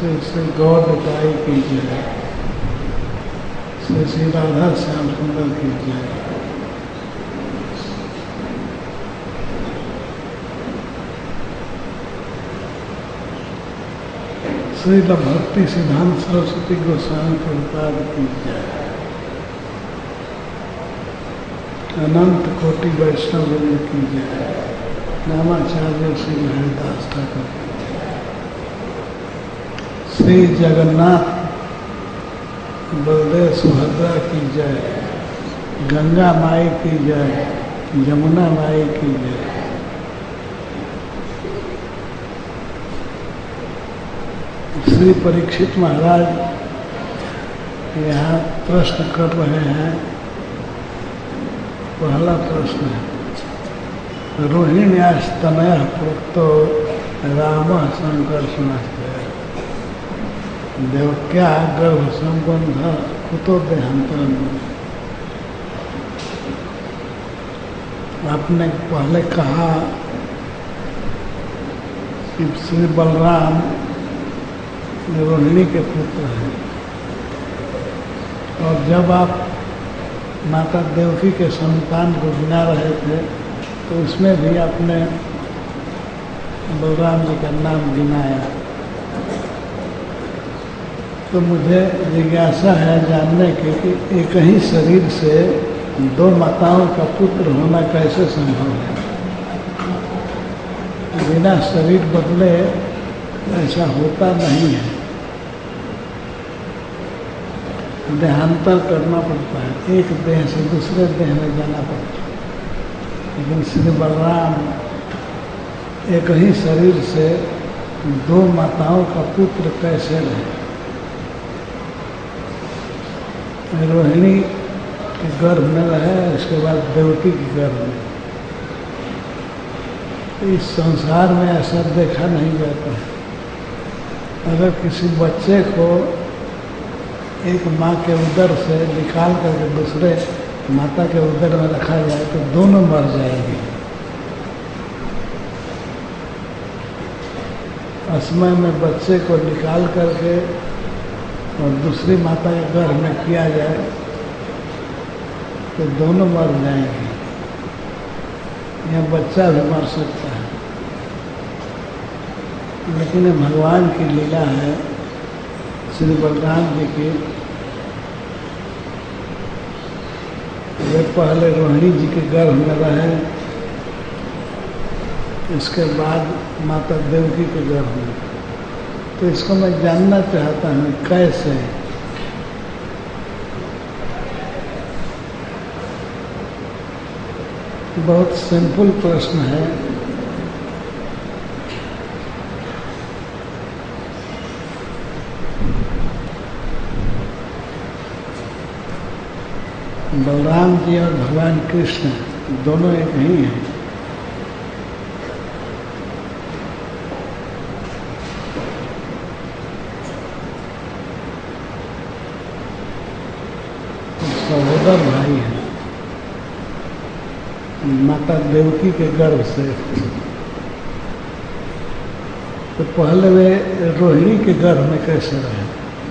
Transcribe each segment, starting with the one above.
श्री गौरताई की जय, श्री श्री राधा श्याम सुंदर की जय। श्री भक्ति सिद्धांत सरस्वती गोस्वामी प्रभुपाद की जय। अनंत कोटि वैष्णव वृंद की जय। नामाचार्य श्री हरिदास ठाकुर की जय। श्री जगन्नाथ बलदेव सुभद्रा की जय। गंगा माई की जय। यमुना माई की जय। श्री परीक्षित महाराज यहाँ प्रश्न कर रहे हैं। पहला प्रश्न है, रोहिण्यास्तनयः प्रोक्तो रामः संकर्षणस्य देवक्या गर्भ संबंध कुतो देहांतरम। आपने पहले कहा कि श्री बलराम रोहिणी के पुत्र हैं, और जब आप माता देवकी के संतान को गिना रहे थे तो उसमें भी आपने बलराम जी का नाम गिनाया। तो मुझे जिज्ञासा है जानने की कि एक ही शरीर से दो माताओं का पुत्र होना कैसे संभव है। बिना शरीर बदले ऐसा होता नहीं है, देहांतर करना पड़ता है, एक देह से दूसरे देह में जाना पड़ता है। लेकिन श्री बलराम एक ही शरीर से दो माताओं का पुत्र कैसे रहे। रोहिणी के गर्भ में रहे, उसके बाद देवकी के गर्भ में। इस संसार में ऐसा देखा नहीं जाता है। अगर किसी बच्चे को एक माँ के उदर से निकाल करके दूसरे माता के उदर में रखा जाए तो दोनों मर जाएंगे। असमय में बच्चे को निकाल करके और दूसरी माता के गर्भ में किया जाए तो दोनों मर जाएंगे। यह बच्चा भी मर सकता है, लेकिन ये भगवान की लीला है। श्री बलराम जी की वे पहले रोहिणी जी के गर्भ में रहे, इसके बाद माता देवकी के गर्भ में। तो इसको मैं जानना चाहता हूँ कैसे। बहुत सिंपल प्रश्न है। बलराम जी और भगवान कृष्ण दोनों एक ही हैं। सहोदर भाई हैं माता देवकी के गर्भ से। तो पहले वे रोहिणी के गर्भ में कैसे रहे।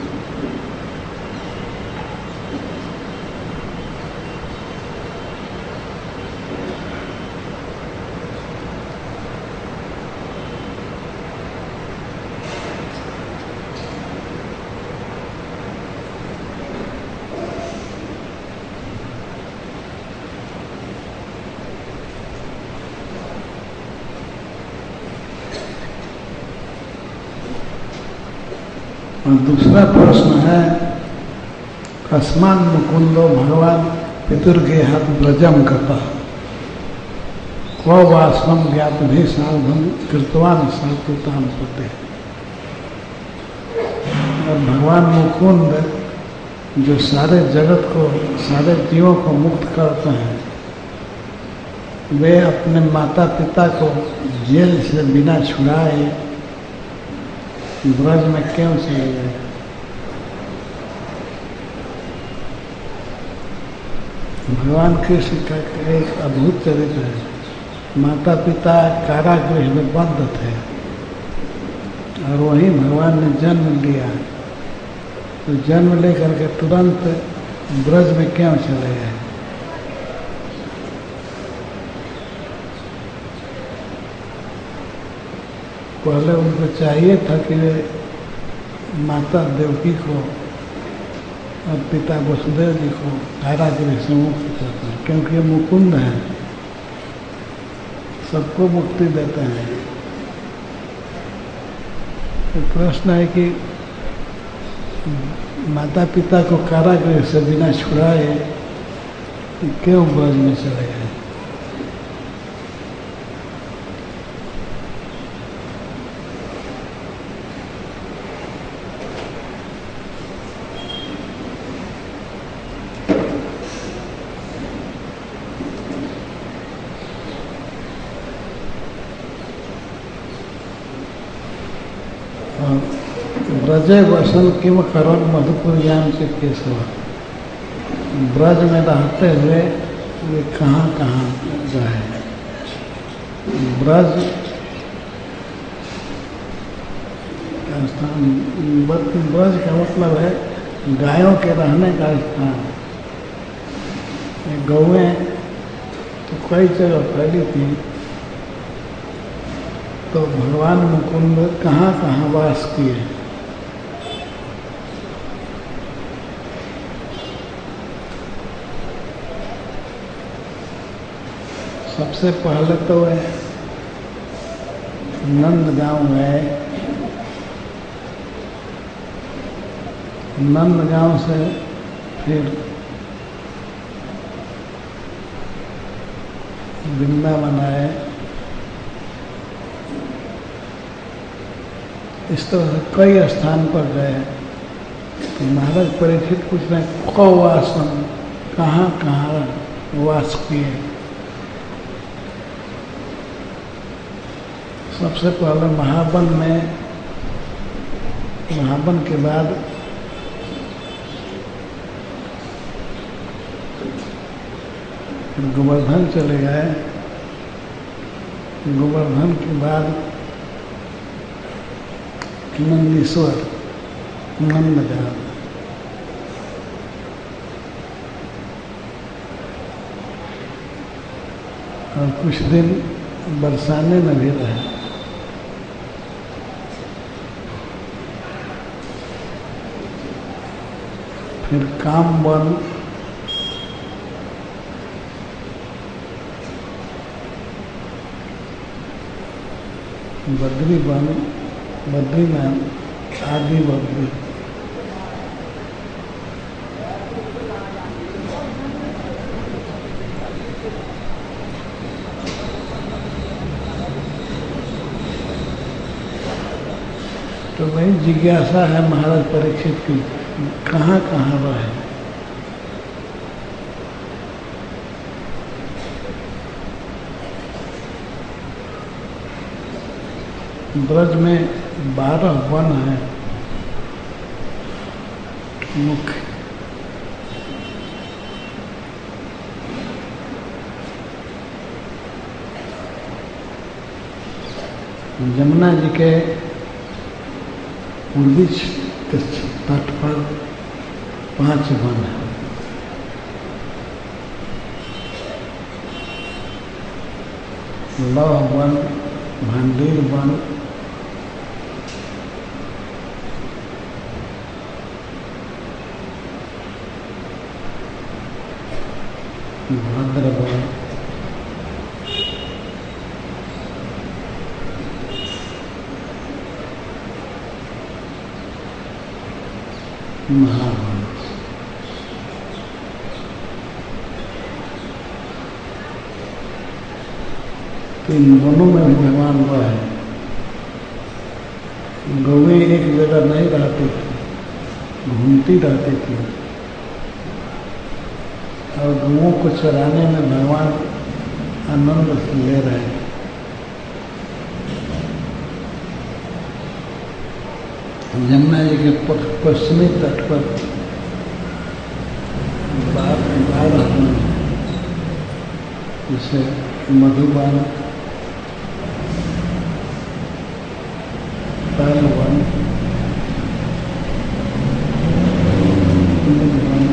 और दूसरा प्रश्न है, कस्मान मुकुंदो भगवान पितुर्गेहात व्रजम गतः क्व वास्वम ज्ञात भी साधन कृतवान सात्विताम पते। और भगवान मुकुंद जो सारे जगत को, सारे जीवों को मुक्त करते हैं, वे अपने माता पिता को जेल से बिना छुड़ाए ब्रज में क्यों चले गए। भगवान कृष्ण का एक अद्भुत चरित्र है। माता पिता कारागृह में बंद थे और वहीं भगवान ने जन्म लिया, तो जन्म लेकर के तुरंत ब्रज में क्यों चले गए? पहले उनको चाहिए था कि वे माता देवकी को और पिता वसुदेव जी को कारागृह से मुक्त करते हैं, क्योंकि ये मुकुंद है, सबको मुक्ति देते हैं। तो प्रश्न है कि माता पिता को कारागृह से बिना छुड़ाए क्यों ब्रज में चले गए? ब्रजे वसन किम करण मधुपुरियाम से केशव, ब्रज में रहते हुए वे कहाँ कहाँ गए? ब्रज का स्थान, ब्रज का मतलब है गायों के रहने का स्थान। गौएं तो कई जगह फैली थी, तो भगवान मुकुंद कहाँ कहाँ वास किए? सबसे पहले तो है नंदगांव है, नंदगांव से फिर वृंदावन है। इस तरह से कई स्थान पर गए। तो महाराज परीक्षित पूछ रहे हैं कौवासन, कहाँ कहाँ वास किए? सबसे पहले महावन में, महावन के बाद गोवर्धन चले गए, गोवर्धन के बाद नंदीश्वर, नंदगांव, और कुछ दिन बरसाने में भी रहे। फिर कामवन, बद्रीवन, बद्रीनाथ आदि बद्री, तो वही जिज्ञासा है महाराज परीक्षित की, कहाँ कहाँ रहे? ब्रज में 12 वन हैं मुख्य। यमुना जी के पूर्वी तट पर 5 वन है। लौह वन, भांडीर वन, भद्र वन, महावन। तो इन वनों में भी भगवान रहे। गौएं एक जगह नहीं रहती थी, घूमती रहती थी, और गौओं को चराने में भगवान आनंद ले रहे हैं। यमुना जी के पश्चिमी तट पर बाढ़ जैसे मधुबन, पहलवान, विद्वान,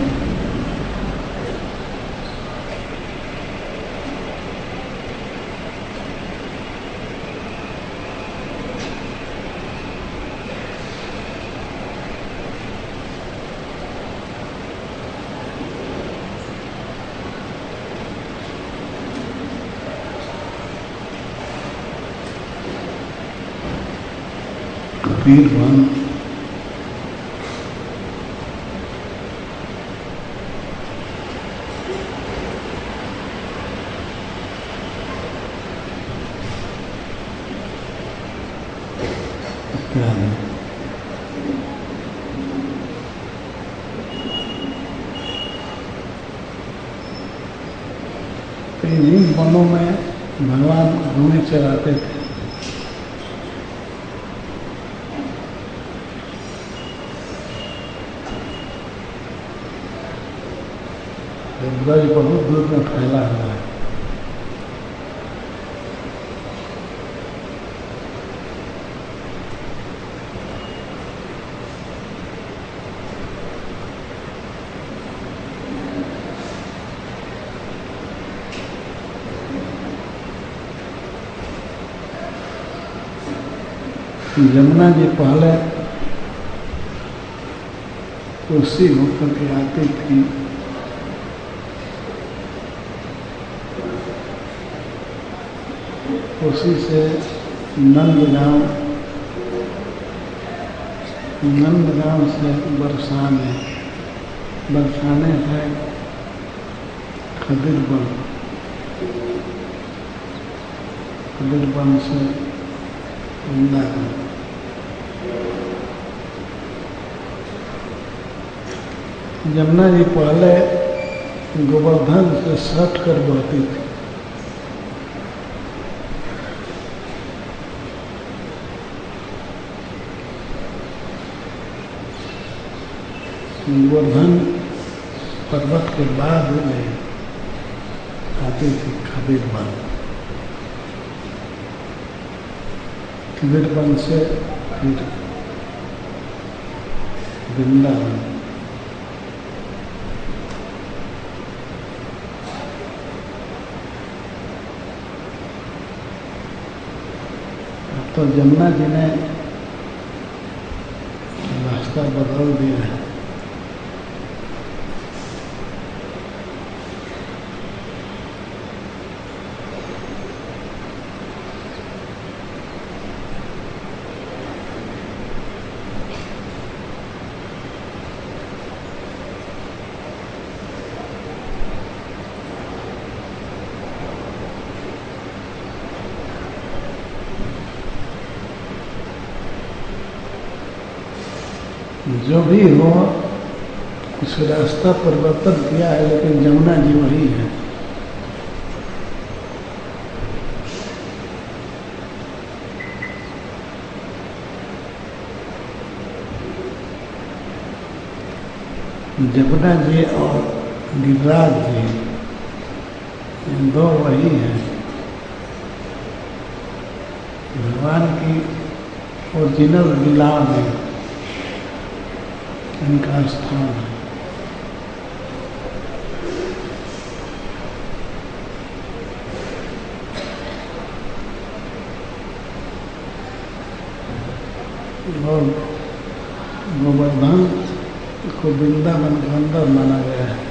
वीरवान, इत्यादि। इन्हीं वनों में भगवान घूमे चलाते थे। ब्रज बहुत दूर में फैला हुआ है। यमुना जी पहले कोसी होकर के आती थी, कोसी से नंदगांव से बरसाने, बरसाने है खदिरबन, खदिरबन से वृंदावन। यमुना जी पहले गोवर्धन से सट कर बहती थी। गोवर्धन पर्वत के बाद में आती थी खदिरबन, खदिरबन से फिर वृंदावन। अब तो यमुना जी ने रास्ता बदल दिया है। जो भी हो, कुछ रास्ता परिवर्तन किया है, लेकिन यमुना जी वही है। यमुना जी और गिरिराज जी, इन दो वही हैं। भगवान की ओरिजिनल लीला में इनका स्थान है। और गोवर्धन को वृंदावन के अंदर माना गया है।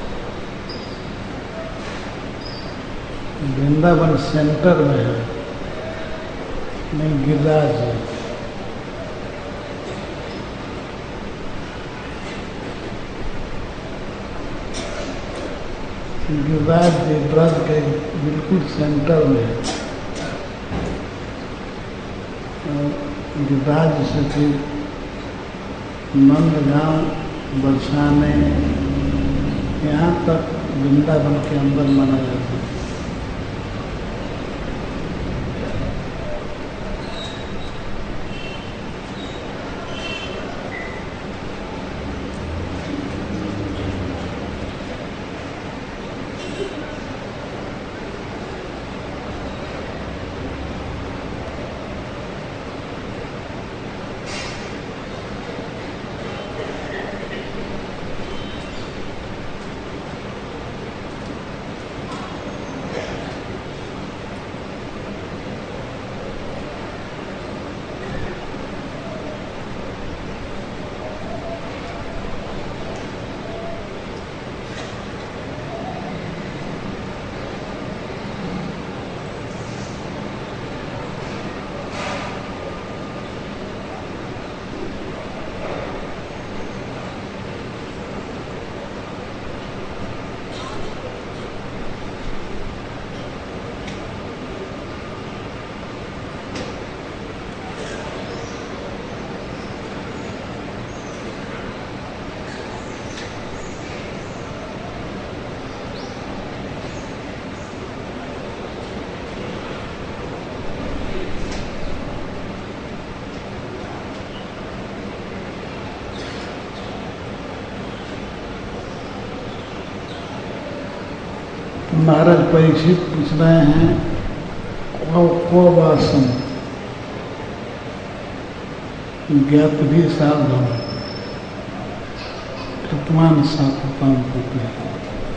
वृंदावन सेंटर में है, नहीं गिरिराज है। गिरिराज जी ब्रज के बिल्कुल सेंटर में है। गिरिराज से फिर नंदगांव, बरसाने, यहाँ तक वृंदावन के अंदर माना जाता है। महाराज परीक्षित पूछ रहे हैं को वासम ज्ञात भी साधन कृतमान सात्वताम होते हैं।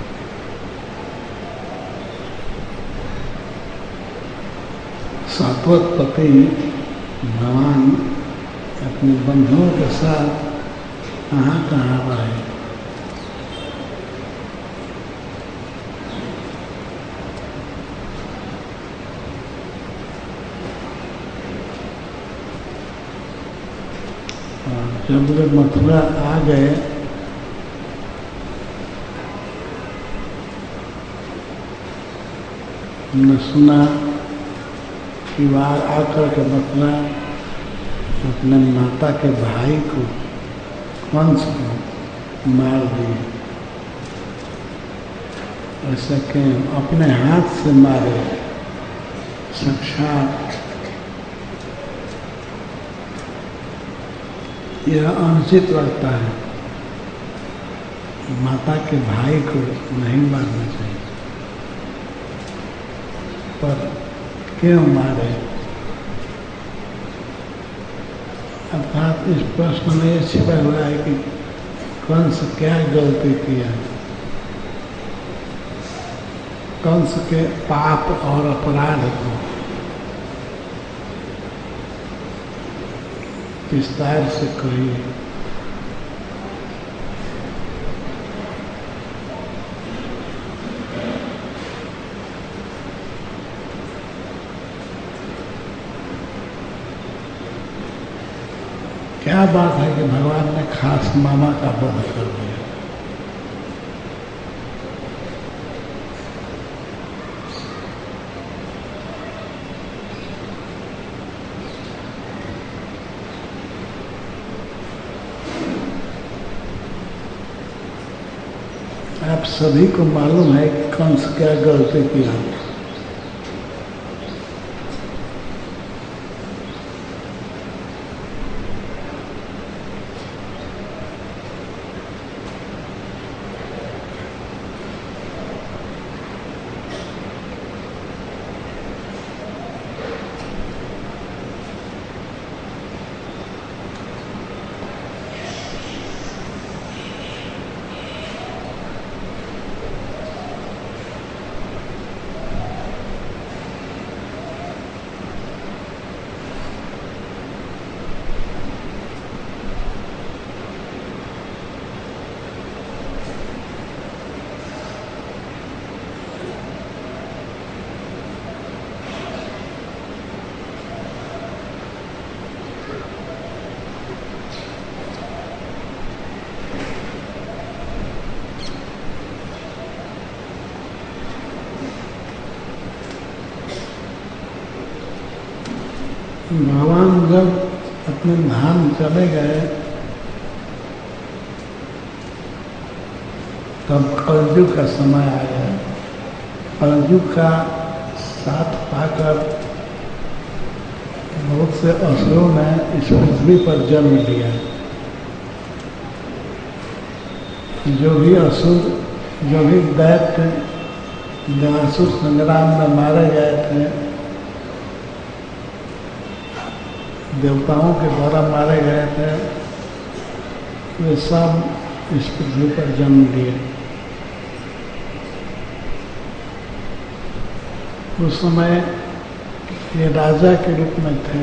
सात्वत पति भगवान अपने बंधुओं के साथ कहाँ कहाँ रहे। जब वे मथुरा आ गए हमने सुना कि वहाँ आकर के मथुरा अपने माता के भाई को कंस को मार दिए। ऐसा कि अपने हाथ से मारे साक्षात। यह अनुचित लगता है, माता के भाई को नहीं मारना चाहिए, पर क्यों मारे? अर्थात इस प्रश्न में यह छिपा हुआ है कि कंस क्या गलती किया। कंस के पाप और अपराध को विस्तार से कहिए। क्या बात है कि भगवान ने खास मामा का वध कर दिया। आप सभी को मालूम है कि कंस क्या गलती किया। भगवान जब अपने धाम चले गए तब कलयुग का समय आया। कलयुग का साथ पाकर बहुत से असुरों ने इस पृथ्वी पर जन्म लिया। जो भी असुर, जो भी दैत्य देवासुर संग्राम में मारे गए थे, देवताओं के द्वारा मारे गए थे, वे सब इस पृथ्वी पर जन्म लिए। उस समय ये राजा के रूप में थे।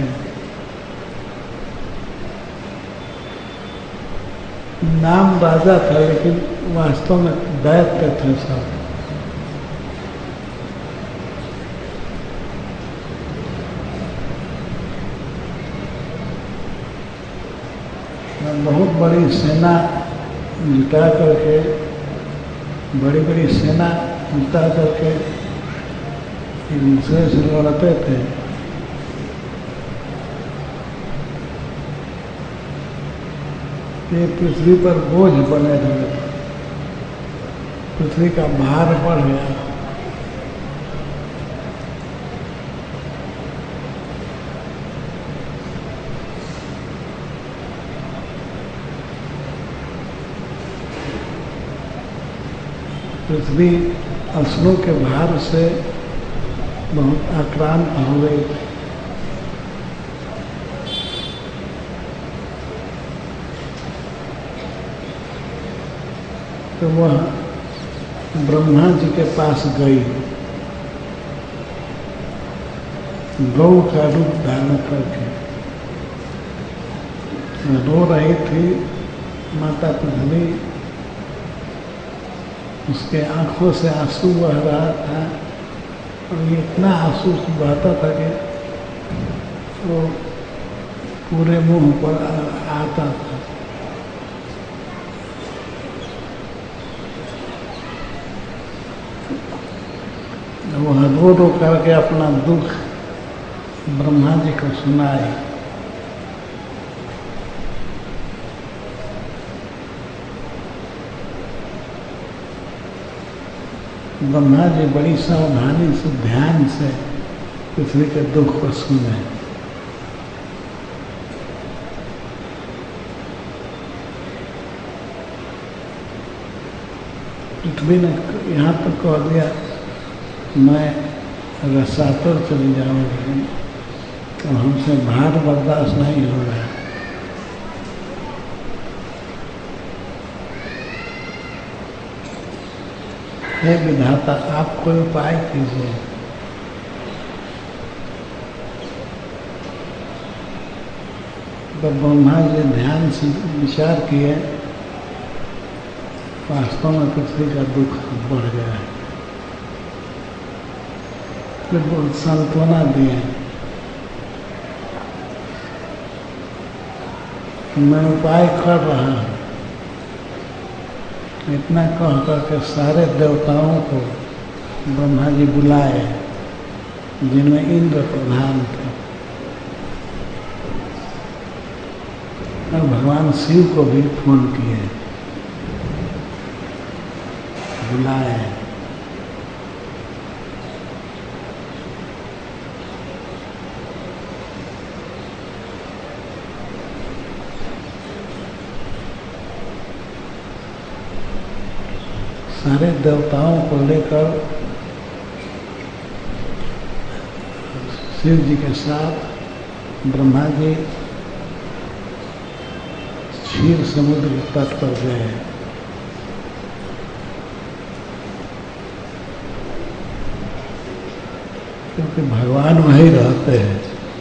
नाम राजा था लेकिन वास्तव में दैत्य थे सब। बहुत बड़ी सेना जुटा करके, बड़ी बड़ी सेना जुटा करके एक दूसरे से लड़ते थे। ये पृथ्वी पर बोझ बने हुए थे, पृथ्वी का भार बढ़ गया। पृथ्वी असुरों के भार से बहुत आक्रांत हो गई। तो वह ब्रह्मा जी के पास गई, गौ का रूप धारण करके रो रही थी। माता पृथ्वी उसके आंखों से आंसू बह रहा था और ये इतना आंसू बहता था कि वो पूरे मुंह पर आता था। वह रो रो करके अपना दुख ब्रह्मा जी को सुनाए। ब्रह्मा जी बड़ी सावधानी से ध्यान से पृथ्वी के दुख को सुने। पृथ्वी ने यहाँ तक कह दिया मैं रसातल चली जाऊंगी, तो हमसे भार बर्दाश्त नहीं हो रहा है। हे विधाता, आप कोई उपाय कीजिए। तो ब्रह्मा जी ध्यान से विचार किए, वास्तव में पृथ्वी का दुख बढ़ गया है। फिर वो सांत्वना दिए, मैं उपाय कर रहा हूँ। इतना कह करके सारे देवताओं को ब्रह्मा जी बुलाए, जिनमें इंद्र प्रधान थे, और भगवान शिव को भी फोन किए, बुलाए। सारे देवताओं को लेकर शिव जी के साथ ब्रह्मा जी क्षीर समुद्र के तट पर गए। क्योंकि भगवान वहीं रहते हैं।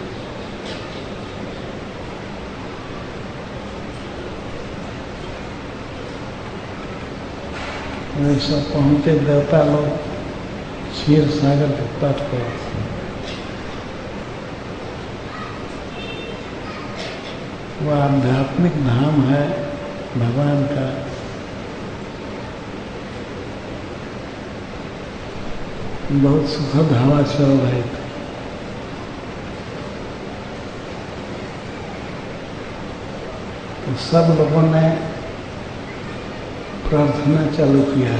वैसा पहुंचे देवता लोग क्षीर सागर के तट पर। वह आध्यात्मिक धाम है भगवान का। बहुत सुखद हवा चल रही थी। तो सब लोगों ने प्रार्थना चालू किया।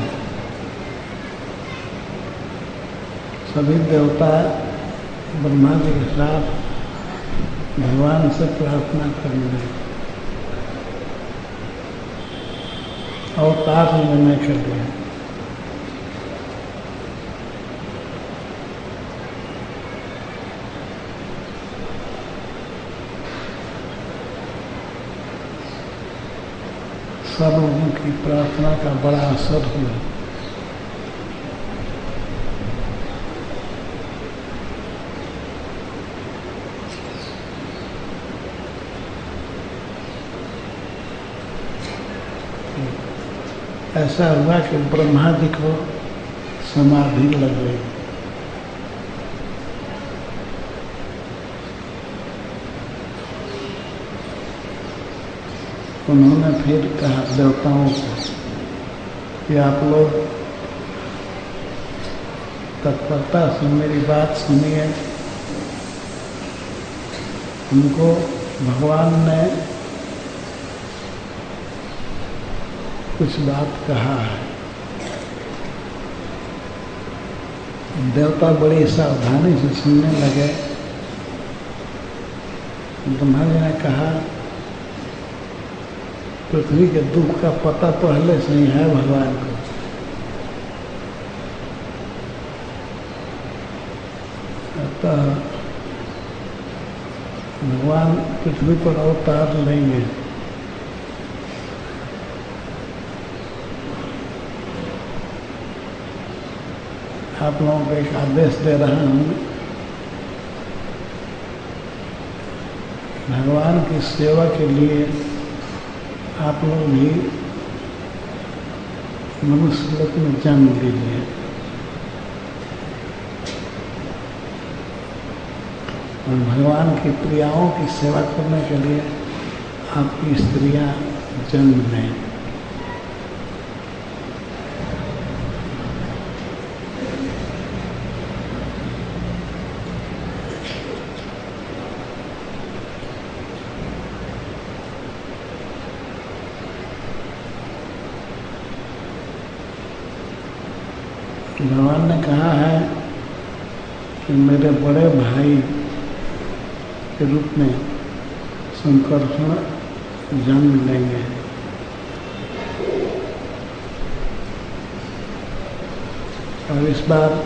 सभी देवता ब्रह्मा जी के साथ भगवान से प्रार्थना करने लगे, अवतार लेने के लिए। सब लोगों की प्रार्थना का बड़ा असर हुआ। ऐसा हुआ कि ब्रह्मा जी को समाधि लग गई। उन्होंने फिर कहा देवताओं को कि आप लोग तत्परता से मेरी बात सुनिए। उनको भगवान ने कुछ बात कहा है। देवता बड़ी सावधानी से सुनने लगे। ब्रह्मा जी ने कहा पृथ्वी के दुख का पता पहले से ही है भगवान को। अतः भगवान पृथ्वी पर अवतार लेंगे। आप लोगों को एक आदेश दे रहा हूँ, भगवान की सेवा के लिए आप लोग भी मनुष्य लोक में जन्म लीजिए। और भगवान की प्रियाओं की सेवा करने के लिए आपकी स्त्रियां जन्म लें। भगवान ने कहा है कि मेरे बड़े भाई के रूप में संकर्षण जन्म लेंगे। और इस बार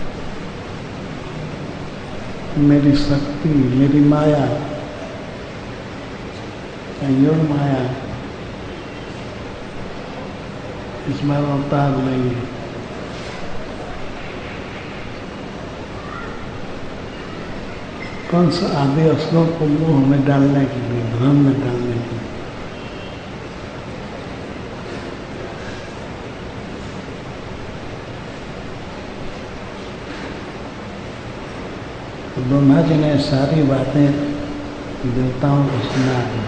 मेरी शक्ति, मेरी माया, योग माया इस बार अवतार लेंगे। कंस आदि असुरों को मोह में डालने के लिए, भ्रम में डालने के लिए। तो ब्रह्मा जी ने सारी बातें देवताओं को सुना दी।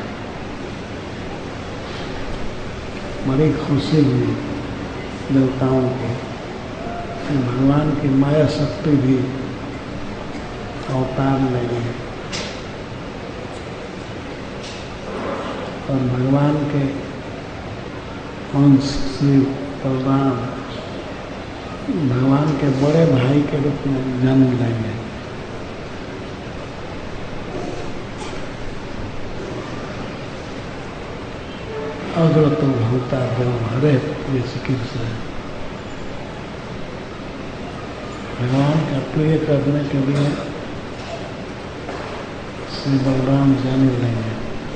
बड़ी खुशी हुई देवताओं को कि भगवान की माया शक्ति भी अवतार लेंगे। और भगवान के अंश श्री बलराम भगवान के बड़े भाई के रूप में जन्म लेंगे। अग्रतो भूता देव हरे प्रिय चिकित्सा। भगवान का प्रिय करने के लिए श्री बलराम जन्म लेंगे।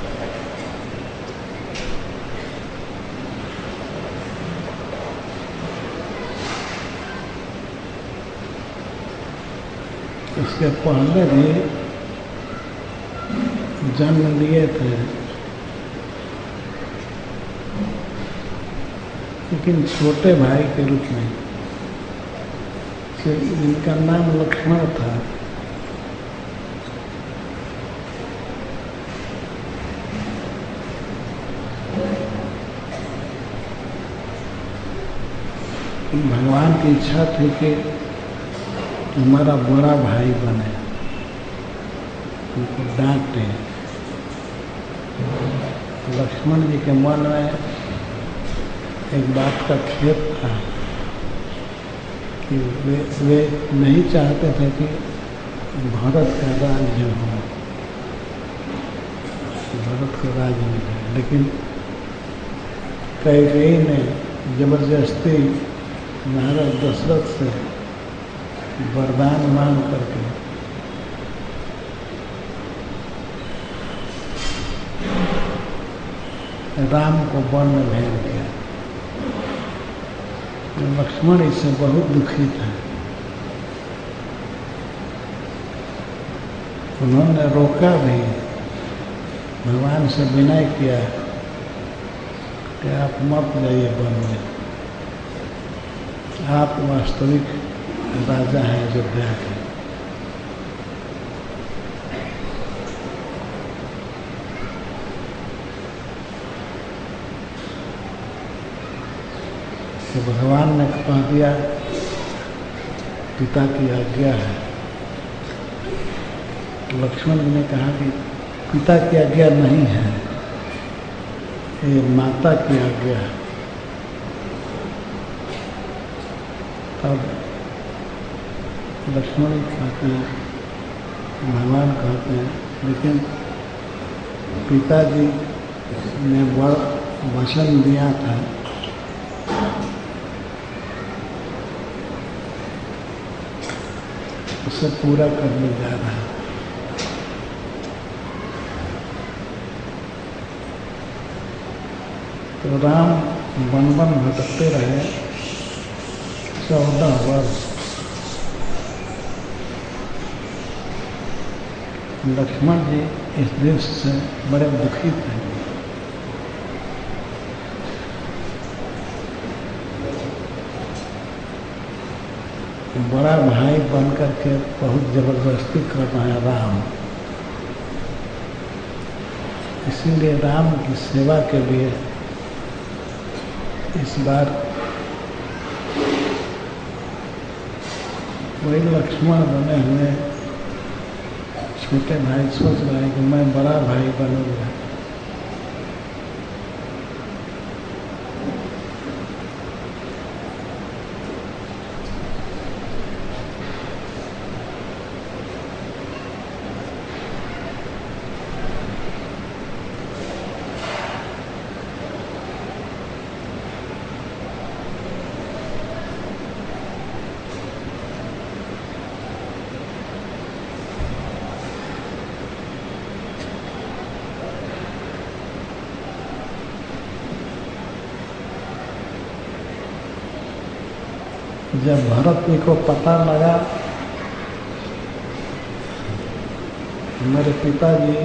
इसके पहले भी जन्म लिए थे, लेकिन छोटे भाई के रूप में। इनका नाम लक्ष्मण था। भगवान की इच्छा थी कि हमारा बड़ा भाई बने, उनको डांटे। लक्ष्मण जी के मन में एक बात का खेद था कि वे नहीं चाहते थे कि भारत का राज्य हो, भारत का राज्य मिले। लेकिन कैकेयी ने जबरदस्ती महाराज दशरथ से वरदान मांग करके राम को वन में भेज दिया। लक्ष्मण इससे बहुत दुखी था। उन्होंने रोका भी, भगवान से विनय किया कि आप मत जाइए वन में, आप वास्तविक राजा हैं अयोध्या के। तो भगवान ने कह दिया पिता की आज्ञा है। लक्ष्मण जी ने कहा कि पिता की आज्ञा नहीं है, ये माता की आज्ञा है। तब लक्ष्मण कहते हैं, भगवान कहते हैं, लेकिन पिताजी ने वचन दिया था उसे पूरा करने जा रहा है। तो राम वन वन भटकते रहे 14 वर्ष। लक्ष्मण जी इस दृश्य से बड़े दुखी थे। बड़ा भाई बन करके बहुत जबरदस्ती कर रहा है राम। इसीलिए राम की सेवा के लिए इस बार वही लक्ष्मण बने हुए छोटे भाई सोच रहे हैं कि मैं बड़ा भाई बनूंगा। जब भरत जी को पता लगा मेरे पिताजी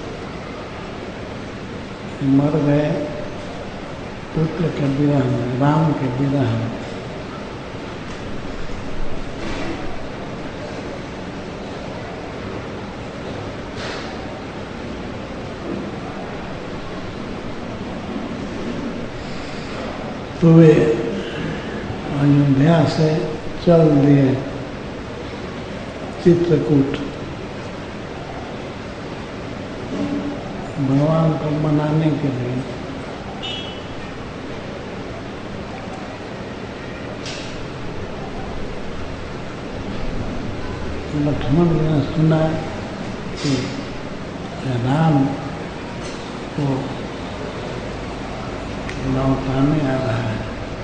मर गए पुत्र के विरह में, राम के विरह में, तो वे अयोध्या से चल दिए चित्रकूट भगवान को मनाने के लिए। लक्ष्मण जी ने सुना कि राम को लौटाने आ रहा है।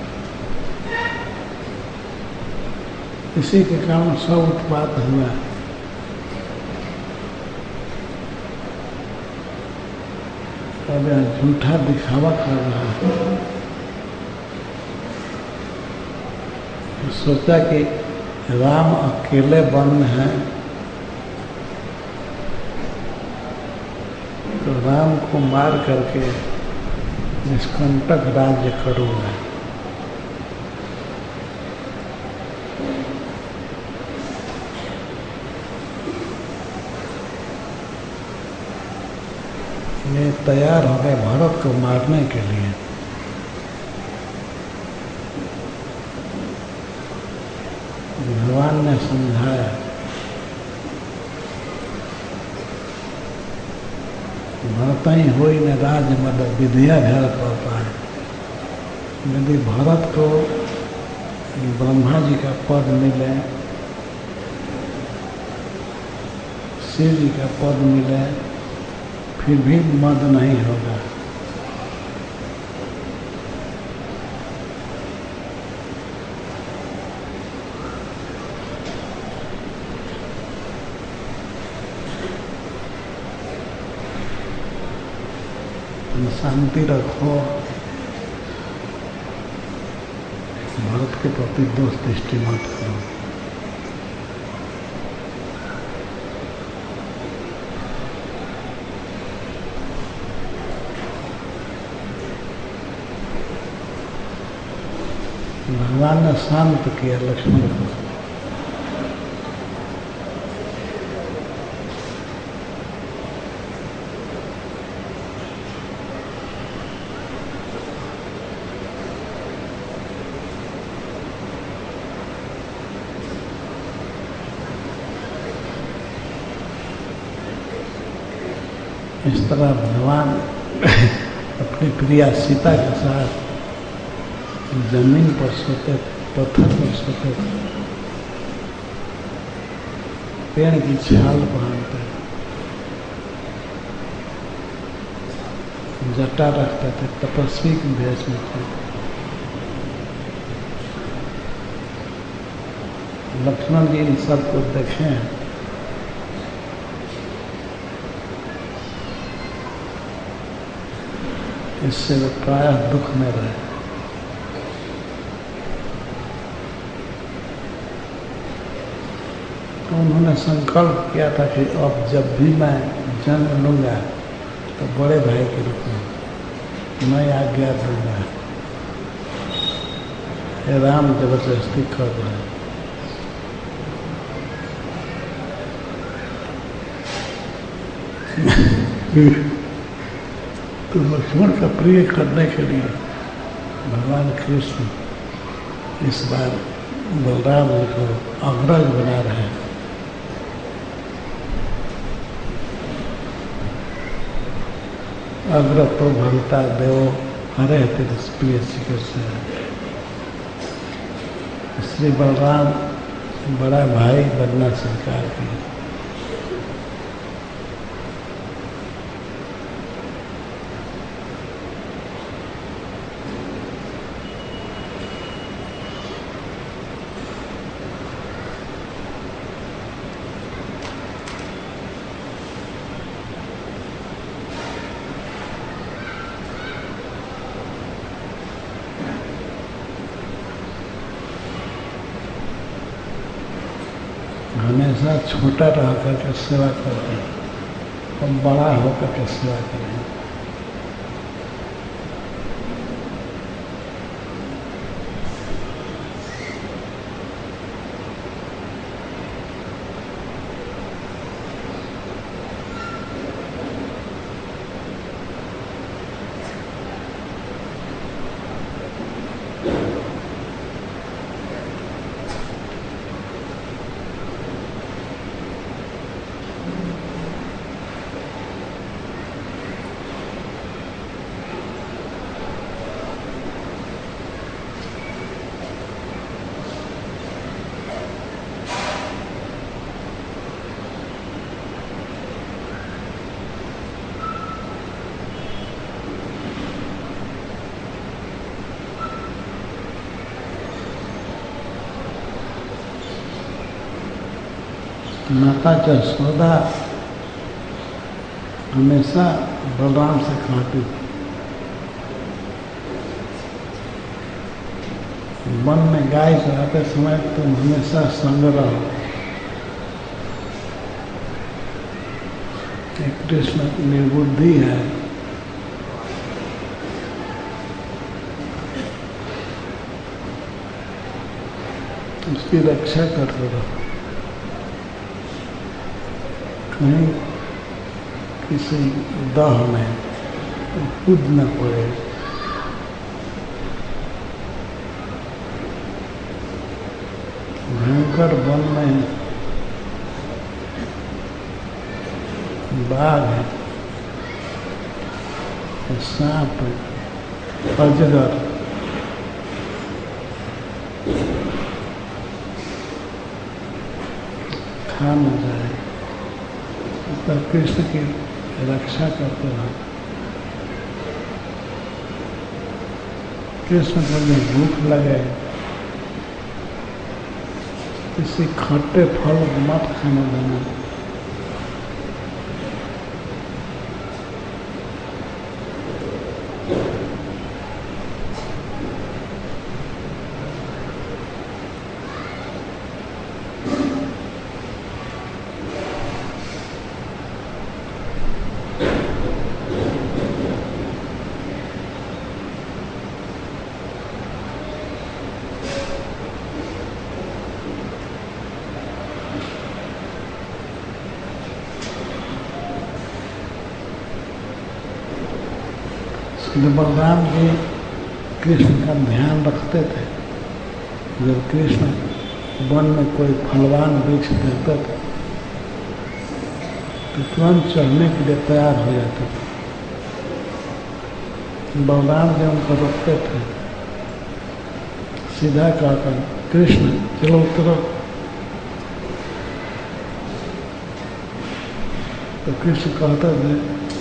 इसी के कारण सब उत्पात हुआ। अब यह झूठा दिखावा कर रहा है। तो सोचा कि राम अकेले वन में हैं, तो राम को मार करके निष्कंटक राज्य करूँगा। वे तैयार हो गए भरत को मारने के लिए। भगवान ने समझाया भरत ही हो ही न राज मदद विधिया घर पड़ता है। यदि भरत को ब्रह्मा जी का पद मिले, शिव जी का पद मिले, फिर भी मद नहीं होगा। शांति रखो, भरत के प्रति दोष दृष्टि मत करो। भगवान ने शांत किया लक्ष्मण को। इस तरह भगवान अपनी प्रिया सीता के साथ जमीन पर सोते, पत्थर पर सोते थे, पेड़ की छाल पहनते, जटा रखते थे, तपस्वी के भेष में थे। लक्ष्मण जी इन सबको देखें, इससे वे प्रायः दुख में रहे। तो उन्होंने संकल्प किया था कि अब जब भी मैं जन्म लूँगा तो बड़े भाई के रूप में मैं आज्ञा दूंगा। ये राम जबरदस्ती कर रहे हैं। तो लक्ष्मण का प्रिय करने के लिए भगवान कृष्ण इस बार बलराम जी को अग्रज बना रहे हैं। अग्रतो भविता देवो हरे प्रिय चिकित्सा। श्री बलराम बड़ा भाई बनना स्वीकार किया। हमेशा छोटा रह करके सेवा करते हैं और बड़ा होकर के सेवा करें। माता जसोदा हमेशा बलराम से कहती, वन में गाय चराते समय तुम हमेशा संग रहो। कृष्ण निर्बुद्धि है, उसकी रक्षा करते रहो, कहीं किसी दाह में कूद न पड़े। भयंकर वन में बाघ है, सांप है, अजगर, खा न जाए, तो कृष्ण की रक्षा करते रहो। कृष्ण को जब भूख लगे किसी खट्टे फल मत खाने देना। बलराम जी कृष्ण का ध्यान रखते थे। जब कृष्ण वन में कोई फलवान वृक्ष देखते थे तो तुरंत चढ़ने के लिए तैयार हो जाते थे। बलराम जी उनको रोकते थे, सीधा कहकर कृष्ण चलो उतरो। तो कृष्ण कहते थे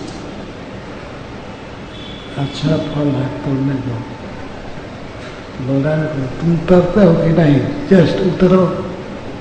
अच्छा फल है तोड़ने दो। बलराम को तुम उतरते हो कि नहीं, जस्ट उतरो।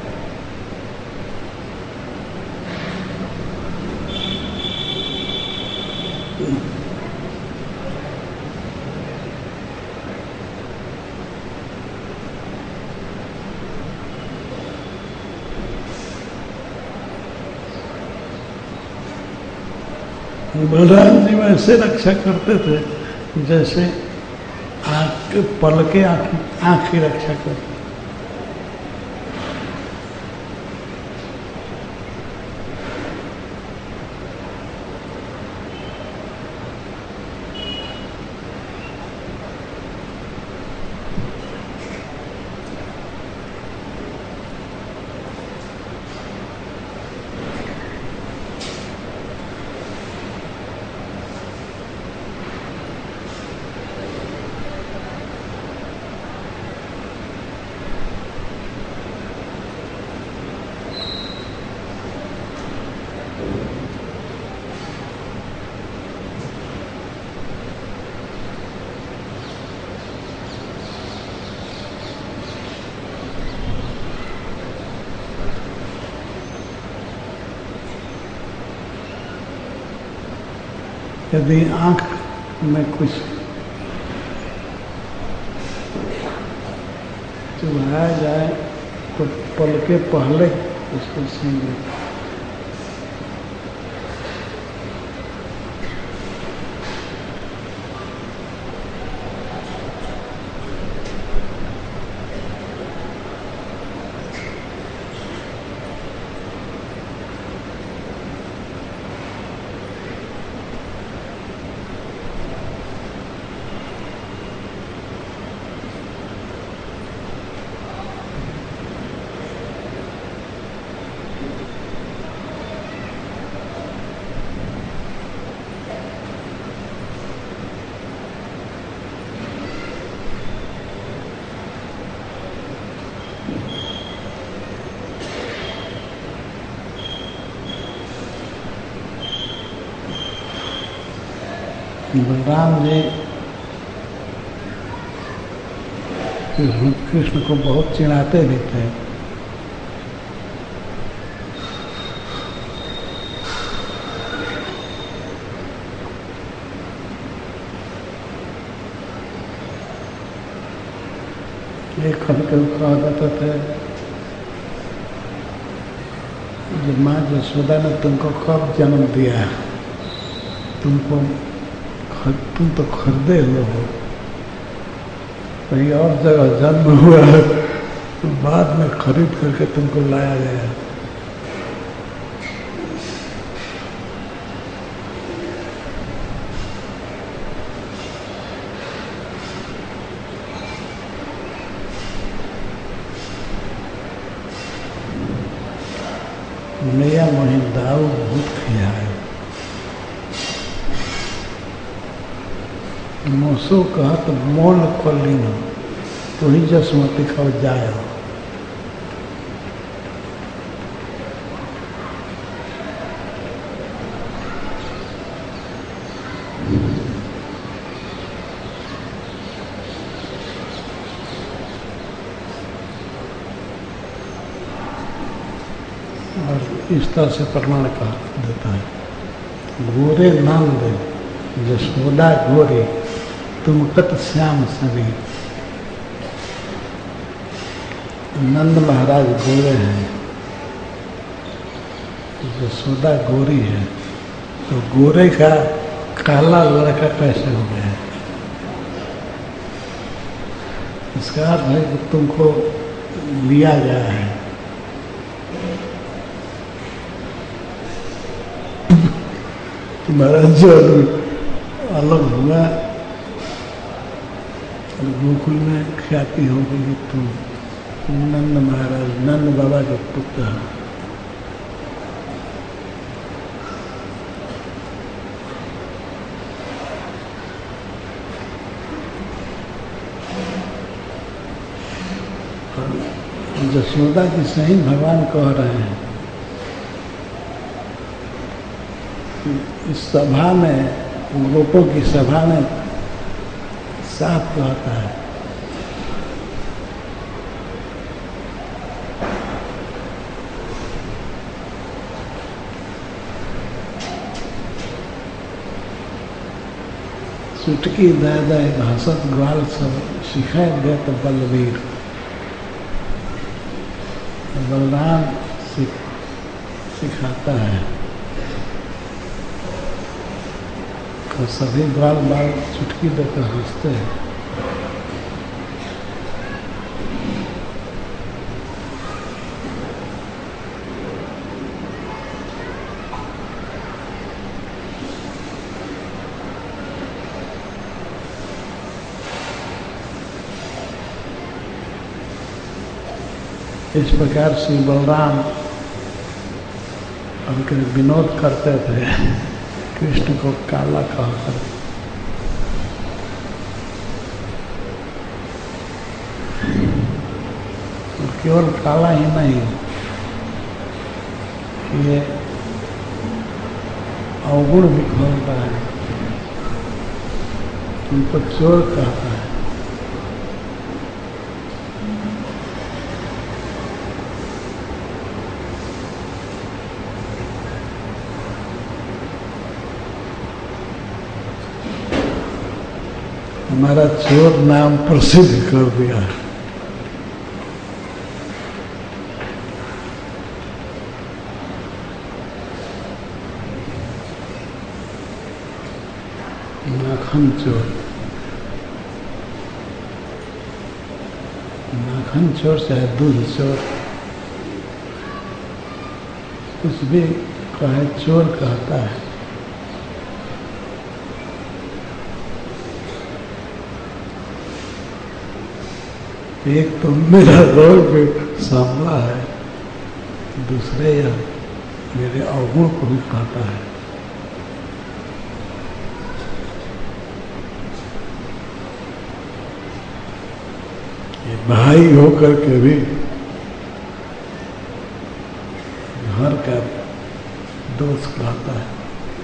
बलराम जी वैसे रक्षा करते थे जैसे आँख पल के आँख की रक्षा करते। यदि आँख में कुछ चुभाया जाए तो पल के पहले उसको छीन लेते। बलराम जी कृष्ण को बहुत चिढ़ाते भी थे। एक कभी कभी कहा जाता था कि माँ यशोदा ने तुमको कब जन्म दिया है, तुम तो खरीदे हुए हो, कहीं और जगह जन्म हुआ है तो बाद में खरीद करके तुमको लाया गया। नया महिंदाऊ भूत किया है। मोसो कहा तो मोल कलिन तो ही जसमती खाओ जाए। और इस तरह से प्रमाण कहा देता है, गोरे नंद यशोदा गोरे तुम कत श्याम सभी। नंद महाराज गोरे हैं, यशोदा गोरी है, तो गोरे का काला लड़का कैसे हो गया? इसका अर्थ है कि तुमको लिया गया है। तुम्हारा जन्म अलग हुआ, गोकुल में ख्याति हो गई। तुम नंद महाराज नंद बाबा के पुत्र हो। यशोदा की सही भगवान कह रहे हैं। इस सभा में, गोपों की सभा में साफ रहता है। चुटकी दादा भाषत ग्वाल सब सिखाए गए तो बलवीर। बलराम सिखाता है। तो सभी बाल बाल चुटकी देकर हंसते हैं। इस प्रकार श्री बलराम उनके विनोद करते थे कृष्ण को काला कहकर। और केवल काला ही नहीं, ये अवगुण भी खोलता है, उनको चोर कहता है। हमारा चोर नाम प्रसिद्ध कर दिया है। माखन चोर, माखन चोर चाहे दूध चोर, कुछ भी कहे चोर कहता है। एक तो मेरा रोग पे सामला है, दूसरे यह मेरे अवगुण को भी कहता है। ये भाई होकर के भी घर का दोष कहता है।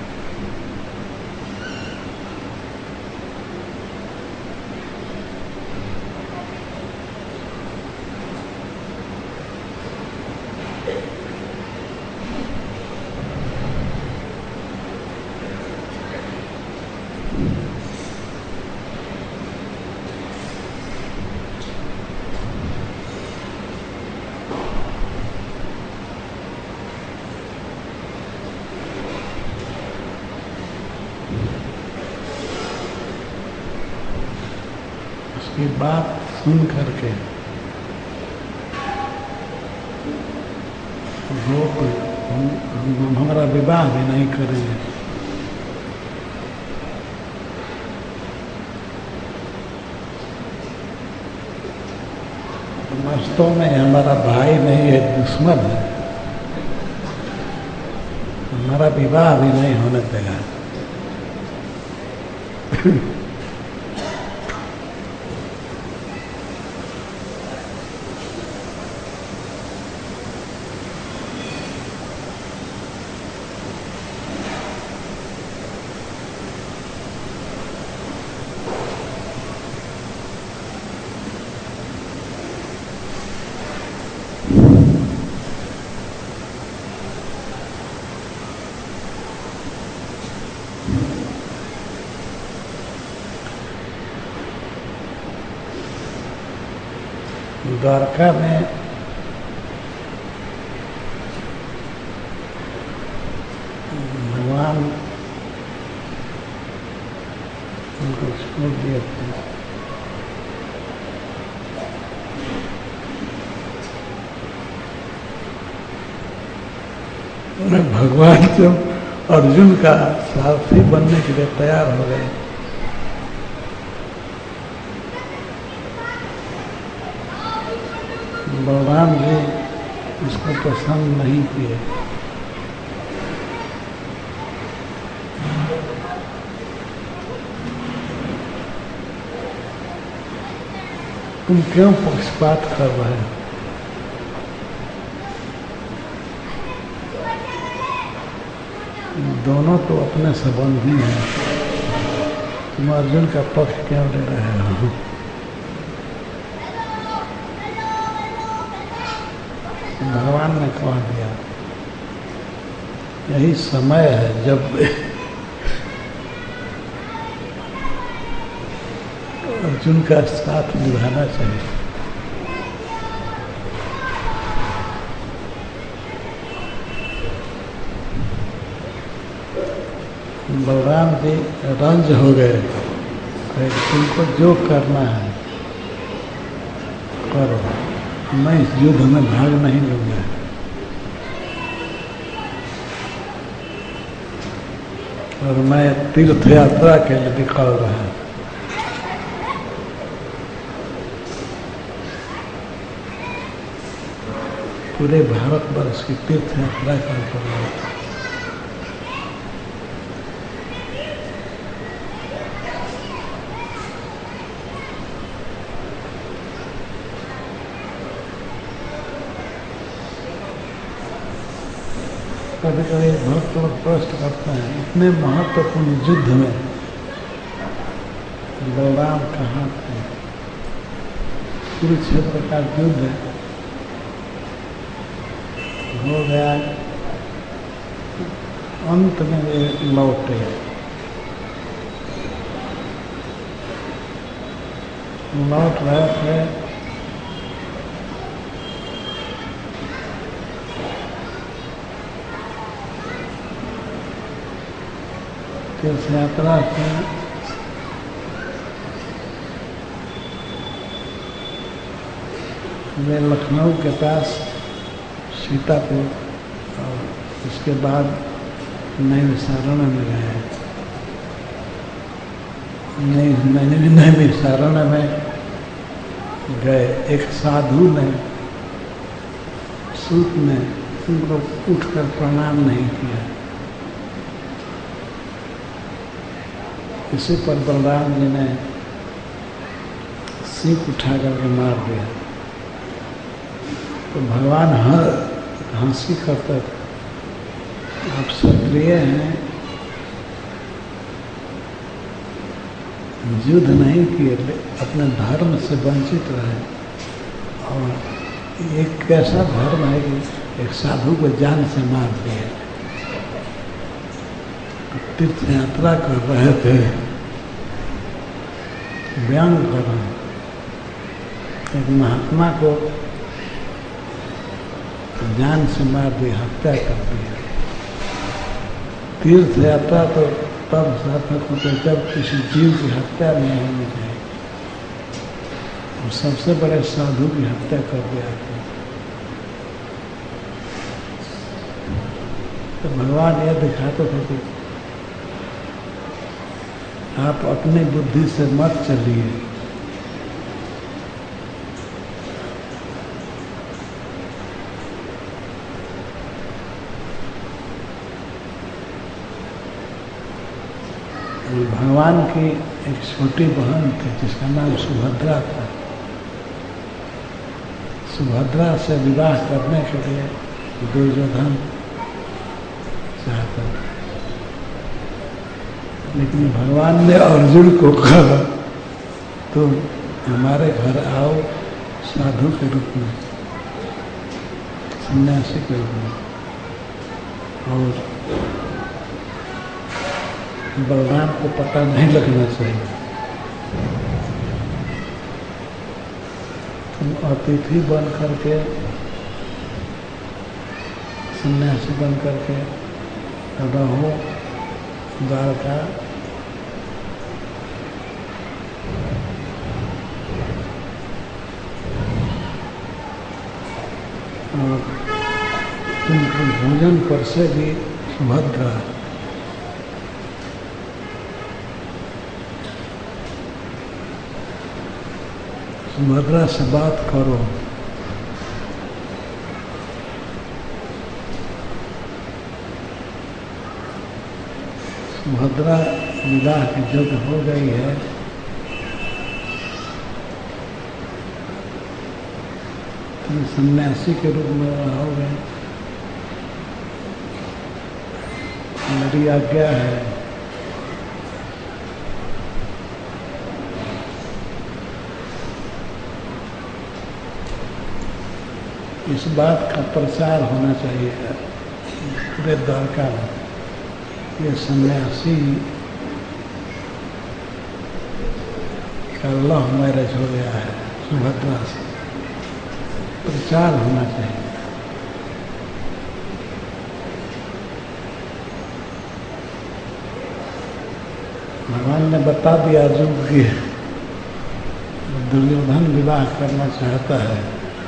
की बात सुन करके गोप हमारा विवाह भी नहीं करेंगे। वास्तव में हमारा भाई नहीं है, दुश्मन है। हमारा विवाह भी नहीं होने देगा। द्वारका में भगवान उनको छोड़ दिए थे। भगवान जब अर्जुन का सारथी बनने के लिए तैयार हो गए, बलराम जी इसको पसंद नहीं किए। तुम क्यों पक्षपात कर रहे हो? दोनों तो अपने संबंधी हैं, तुम अर्जुन का पक्ष क्यों ले रहे हो? भगवान ने कह दिया, यही समय है जब अर्जुन का साथ निभाना चाहिए। बलराम जी रंज हो गए, तुमको जो करना है करो, मैं इस युद्ध में भाग नहीं लूंगा। और मैं तीर्थ यात्रा के लिए निकल रहा हूं। पूरे भारतवर्ष की तीर्थ यात्रा कर रहा हूं। कभी कभी भक्त लोग प्रश्न करते हैं, इतने महत्वपूर्ण युद्ध में बलराम कहाँ थे? कुरुक्षेत्र का युद्ध हो गया, अंत में वे लौटे। लौट रहे थे, तीर्थ यात्रा से वे लखनऊ के पास सीतापुर और उसके बाद नैमिषारण्य में गए। नैमिषारण्य में गए, एक साधु ने, सूत ने उनको उठकर प्रणाम नहीं किया। इसी पर बलराम जी ने सीख उठा करके मार दिया। तो भगवान हंसी करते थे, आप क्षत्रिय हैं, युद्ध नहीं किए, अपने धर्म से वंचित रहे। और एक कैसा धर्म है कि एक साधु को जान से मार दिया। तीर्थ यात्रा कर रहे थे, व्यंग कर रहे, एक महात्मा को जान से मार दिया, हत्या कर दिया। तीर्थ यात्रा तो तब सार्थक होते जब किसी जीव की हत्या नहीं होनी चाहिए। और सबसे बड़े साधु की हत्या कर दिया था। तो भगवान यह दिखाते थे कि आप अपनी बुद्धि से मत चलिए, भगवान की एक छोटी बहन थी जिसका नाम सुभद्रा था। सुभद्रा से विवाह करने के लिए दुर्योधन चाहता था, लेकिन भगवान ने अर्जुन को कहा, तुम हमारे घर आओ साधु के रूप में, सन्यासी के रूप में। और बलराम को पता नहीं लगना चाहिए। तुम अतिथि बन करके, सन्यासी बन करके रहो द्वारका, और तुमको भोजन पर से भी सुभद्रा, सुभद्रा से बात करो। सुभद्रा विवाह की युद्ध हो गई है। तुम सन्यासी के रूप में रहोगे, मेरी आज्ञा है। इस बात का प्रचार होना चाहिए पूरे द्वारका में, ये सन्यासी का लव मैरिज हो गया है सुभद्रा से, प्रचार होना चाहिए। भगवान ने बता दिया अर्जुन की दुर्योधन विवाह करना चाहता है,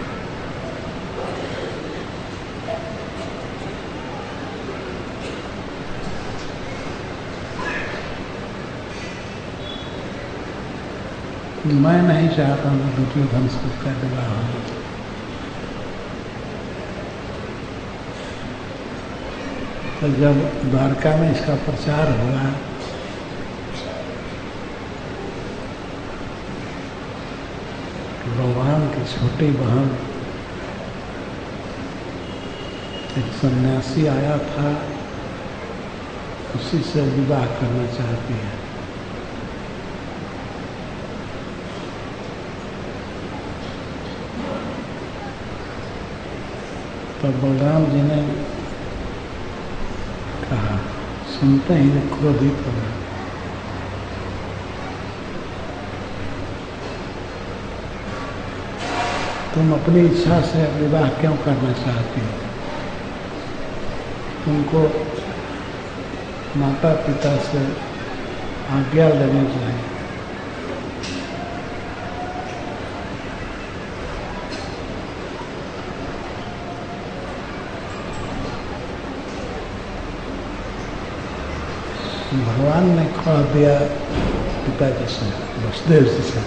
मैं नहीं चाहता हूँ दुर्योधन से उसका विवाह हो। तो जब द्वारका में इसका प्रचार हुआ भगवान की छोटी बहन एक सन्यासी आया था, उसी से विवाह करना चाहती है। तो बलराम जी ने कहा, सुनते ही क्रोधित हो गए। तुम अपनी इच्छा से विवाह क्यों करना चाहती हो? तुमको माता पिता से आज्ञा लेनी चाहिए। भगवान ने कह दिया पिताजी से, वसुदेव जी से,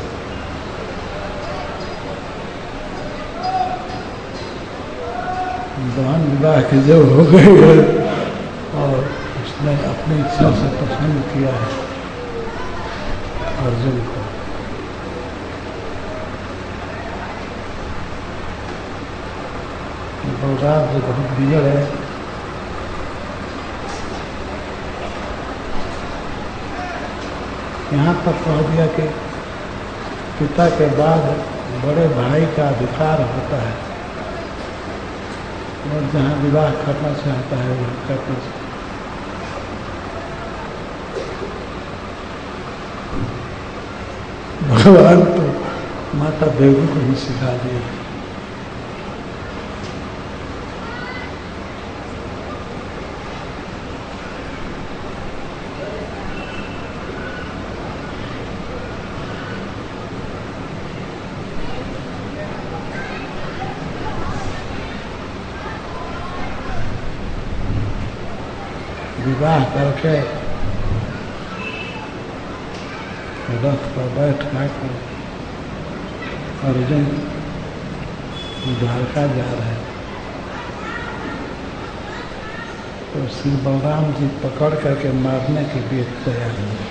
बहन विवाह के जब हो गई है और उसने अपनी इच्छा से पसंद किया है अर्जुन को, बलराम जी बहुत बिगड़ है। यहाँ तक कह दिया कि पिता के बाद बड़े भाई का अधिकार होता है और जहाँ विवाह करना चाहता है वह करना चाहता है। भगवान तो माता देवी को ही सिखा दिया। विवाह करके रथ पर बैठ कर अर्जुन द्वारका जा रहे हैं, तो श्री बलराम जी पकड़ करके मारने के लिए तैयार हुए।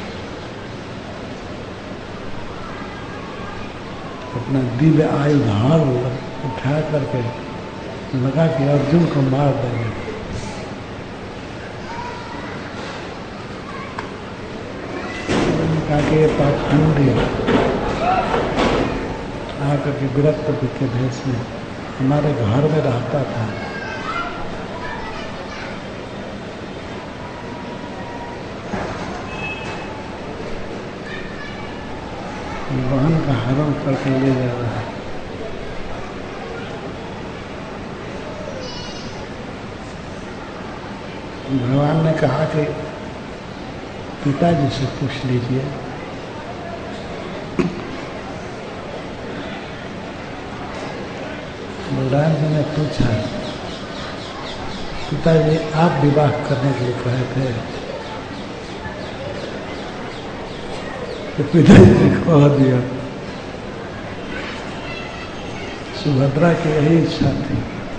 अपना दिव्य आयुध हार उठा करके लगा कि अर्जुन को मार देंगे। कि ये पाखंडी आकर के विरक्त के भेष में हमारे घर में रहता था, बहन का हरण करके ले जा रहा है। भगवान ने कहा कि पिताजी से पूछ लीजिए। बलराम जी ने पूछा, पिताजी आप विवाह करने के लिए कहे थे? तो पिताजी ने कह दिया, सुभद्रा की यही इच्छा थी।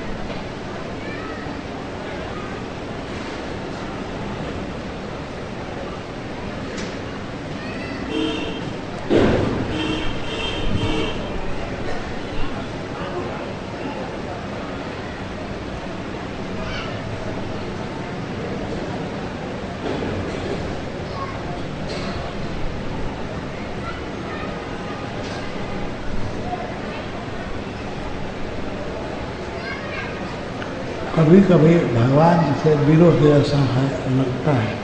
कभी कभी भगवान से विरोध ऐसा है लगता है।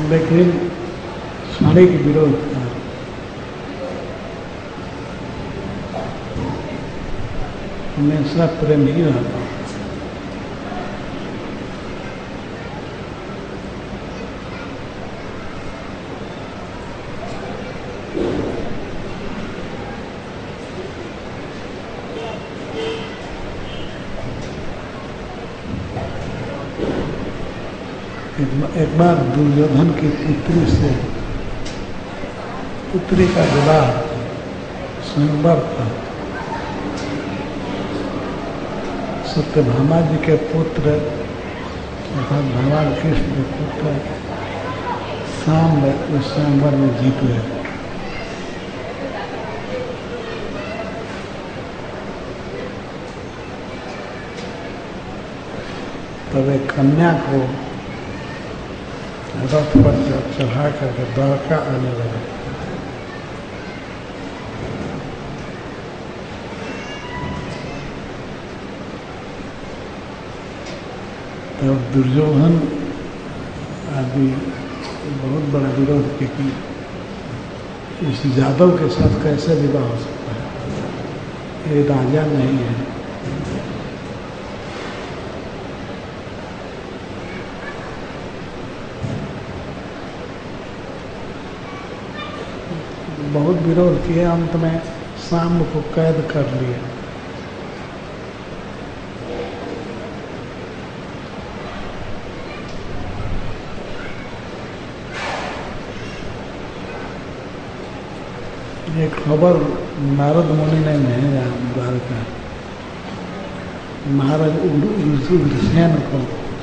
लेकिन क्षणिक विरोध था। हमेशा प्रेम ही रहता। एक बार दुर्योधन की पुत्री का विवाह स्वयंवर था। सत्यभामा जी के पुत्र अर्थात भगवान कृष्ण के पुत्र शाम उस स्वयंवर में जीत गए। तब एक कन्या को रथ पर चढ़ा करके द्वारका आने लगा। तब दुर्योधन आदि बहुत बड़ा विरोध किया कि इस जादव के साथ कैसे विवाह हो सकता है, ये राजा नहीं है। बहुत विरोध किए, अंत में शाम को कैद कर लिया। ये खबर नारद मुनि ने भेजा द्वारका महाराज उग्रसेन को।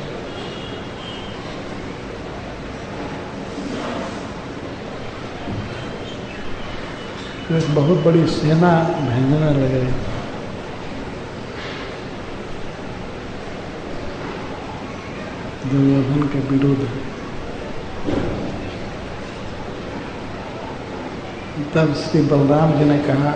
एक बहुत बड़ी सेना भेजने लगे। दुर्योधन के विरुद्ध। तब श्री बलराम जी ने कहा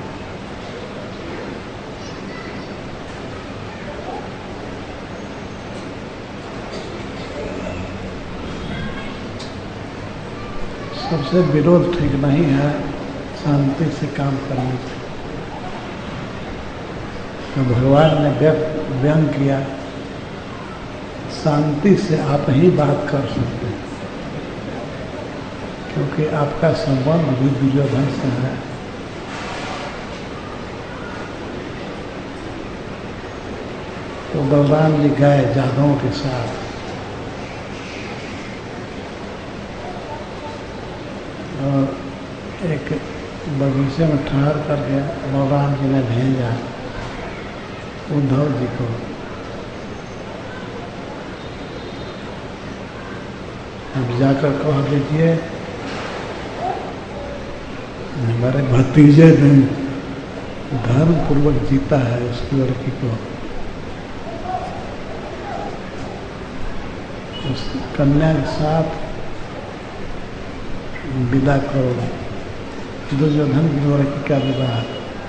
सबसे विरोध ठीक नहीं है, शांति से काम करने से। तो भगवान ने व्यंग किया, शांति से आप ही बात कर सकते हैं, क्योंकि आपका संबंध भी दुर्योधन से है। तो बलराम जी गए जादवों के साथ। और एक बगीचे में ठहर करके बलराम जी ने भेजा उद्धव जी को। अब जाकर कह दीजिए हमारे भतीजे ने धर्म पूर्वक जीता है उसकी लड़की को, उस कन्या के साथ विदा करो। दुर्योधन की लड़की का विवाह।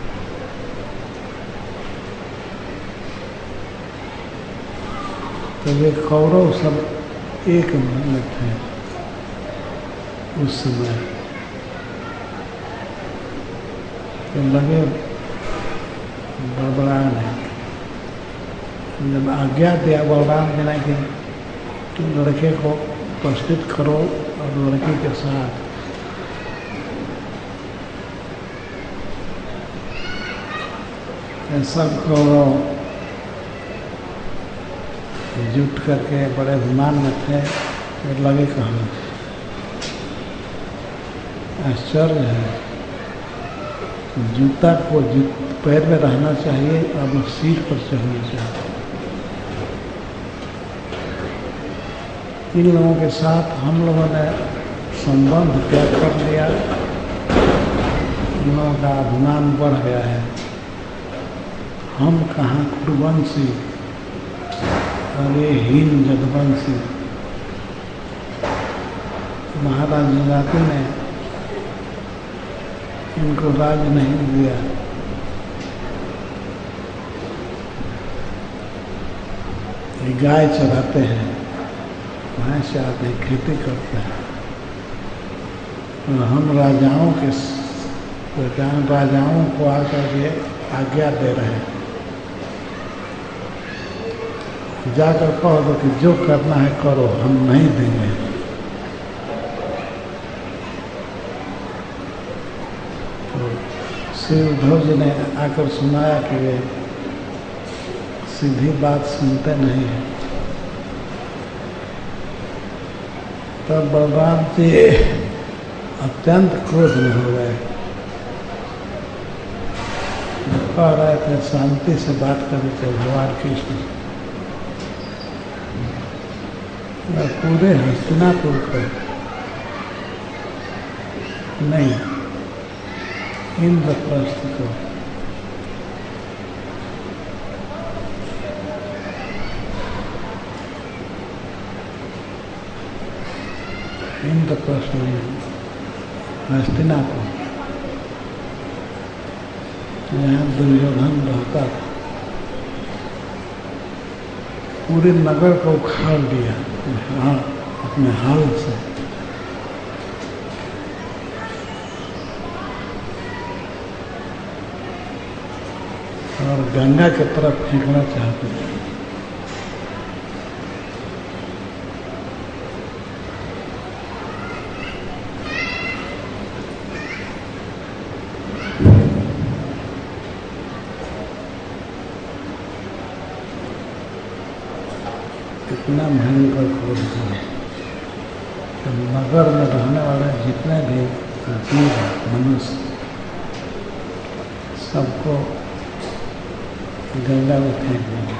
तो वे कौरव सब एक मन में थे उस समय। तो लगे बलराम जब आज्ञा दिया बलराम जी ने कि तुम लड़के को उपस्थित करो और लड़की के साथ सब कौरव जुट करके बड़े अभिमान में थे। फिर लगे कहाँ आश्चर्य है, जूता को पैर में रहना चाहिए और सीट पर चढ़ना चाहिए। इन लोगों के साथ हम लोगों ने संबंध त्याग कर लिया, इन लोगों का अभिमान बढ़ गया है। हम कहाँ कुरुवंशी और ये हीन जगवंशी। महाराज यजाति ने इनको राज नहीं दिया। ये गाय चराते हैं, भैंस चराते हैं, खेती करते हैं। हम राजाओं को आकर के आज्ञा दे रहे हैं, जाकर कह दो कि जो करना है करो, हम नहीं देंगे। तो श्री उद्धव जी ने आकर सुनाया कि वे सीधी बात सुनते नहीं हैं। तब बलराम जी अत्यंत क्रोध में हो गए, कह रहे थे शांति से बात करते थे भगवान कृष्ण पूरे हस्तिनापुर को नहीं, इंद्रप्रस्थ को इंद्रप्रस्थ नहीं, हस्तिनापुर यहाँ दुर्योधन रहता था, पूरे नगर को उखाड़ दिया अपने हाल से। और गंगा की तरफ फेंकना चाहते थे। इतना भयंकर क्रोध था कि नगर में रहने वाले जितने भी जीव मनुष्य सबको गंगा में फेंक दिया।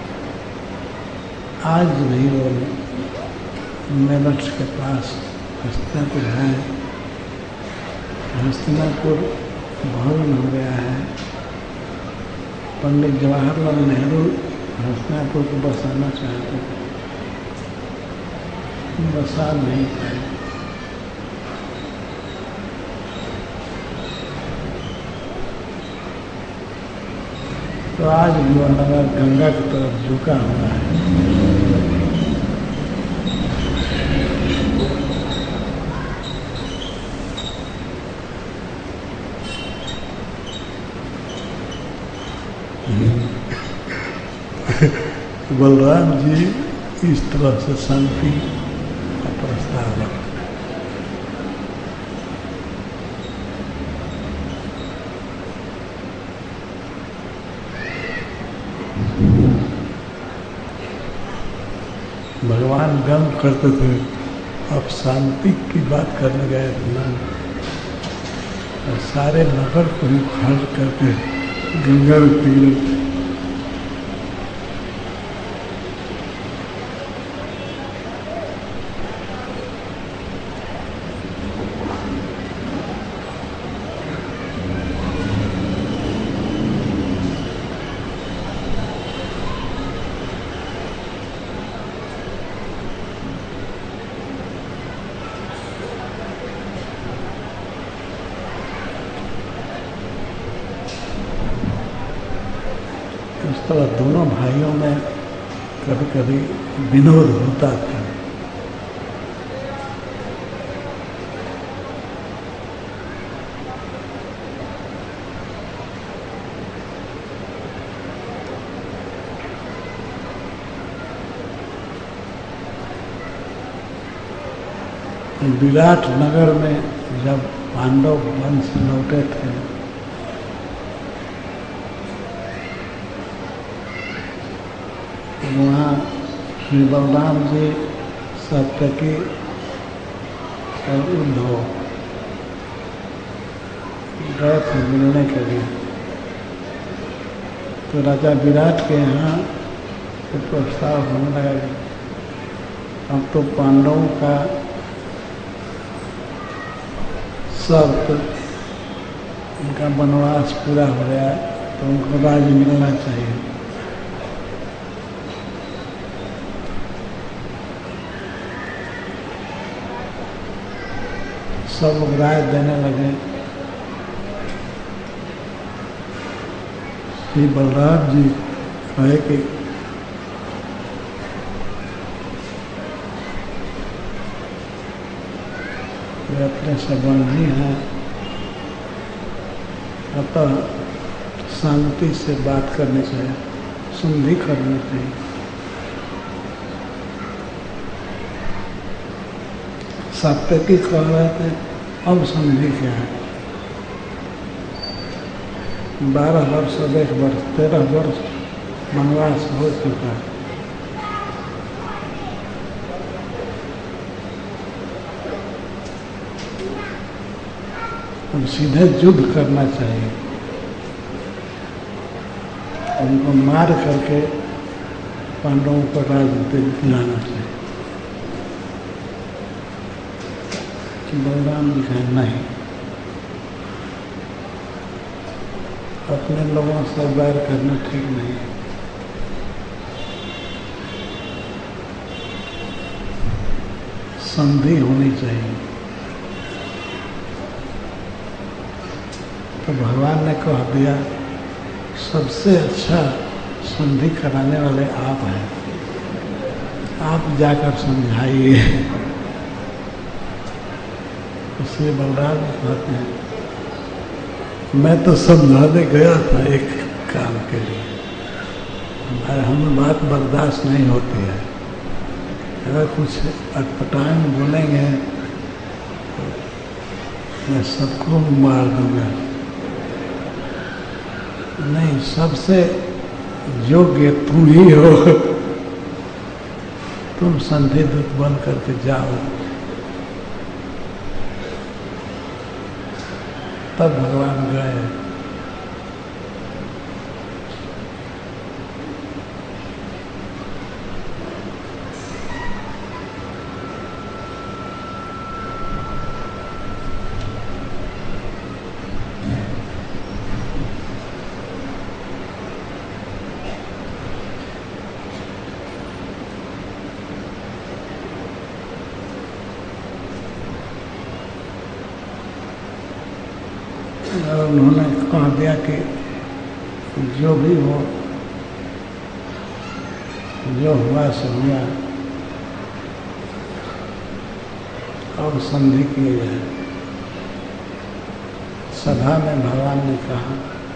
आज भी वो मेरठ के पास हस्तिनापुर है, हस्तिनापुर भवन हो गया है। पंडित जवाहरलाल नेहरू हस्तिनापुर को बसाना चाहते थे, बसा नहीं पाए। तो आज भी वह नगर गंगा की तरफ झुका हुआ है। बलराम जी इस तरह से शांति का प्रस्ताव रखते। भगवान व्यंग करते थे, अब शांति की बात करने गए थे और सारे नगर को ही खर्च करके गंगा में पी रहे। इस तरह दोनों भाइयों में कभी कभी विनोद होता था। विराट नगर में जब पांडव वन से लौटे थे वहाँ श्री बलराम जी सत्यकी और उद्धव गए थे मिलने के लिए। तो राजा विराट के यहाँ एक प्रस्ताव होने लगा, अब तो पांडवों का शर्त उनका वनवास पूरा हो गया, तो उनको राज्य मिलना चाहिए। सब लोग राय देने लगे। श्री बलराम जी कहे कि वे अपने छोटे से बंधी हैं, अतः शांति से बात करनी चाहिए, संधि करनी चाहिए। सात्यकी कह रहे थे अब संधि क्या है, 12 वर्ष, 1 वर्ष, 13 वर्ष वनवास हो चुका है। अब सीधे युद्ध करना चाहिए, उनको मार करके पांडवों को राज्य दिलाना चाहिए। बलराम जी कहे नहीं, अपने लोगों से बैर करना ठीक नहीं है। संधि होनी चाहिए। तो भगवान ने कह दिया सबसे अच्छा संधि कराने वाले आप हैं, आप जाकर समझाइए। इसलिए बलराम कहते हैं मैं तो समझाने गया था एक काम के लिए, हमें बात बर्दाश्त नहीं होती है, अगर कुछ अटपटाएं बोलेंगे तो मैं सबको मार दूंगा। नहीं, सबसे योग्य तुम ही हो, तुम संधि दूत बन करके जाओ। तब भगवान गए। और उन्होंने कह दिया कि जो भी हो, जो हुआ सो हुआ, अब संधि की जाए। सभा में भगवान ने कहा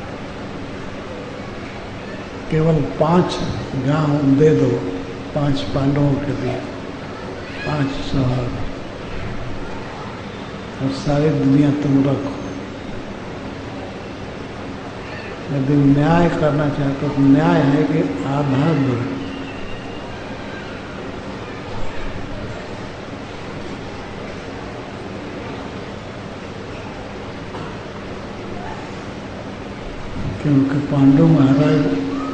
केवल 5 गांव दे दो, 5 पांडवों के लिए, 5 शहर, और सारी दुनिया तुम रखो। यदि न्याय करना चाहते तो न्याय है कि आधा दो। क्योंकि पांडु महाराज